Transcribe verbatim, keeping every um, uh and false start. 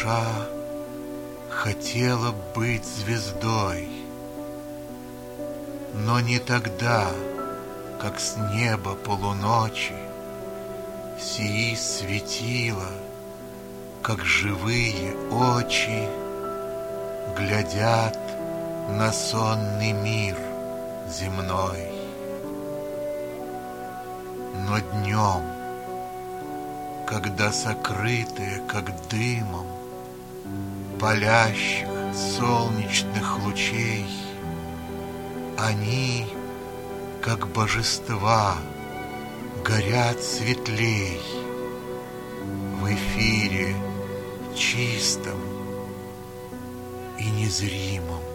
душа хотела быть звездой, но не тогда, как с неба полуночи сии светило, как живые очи глядят на сонный мир земной. Но днем, когда сокрытые, как дымом, палящих солнечных лучей, они, как божества, горят светлей в эфире чистом и незримом.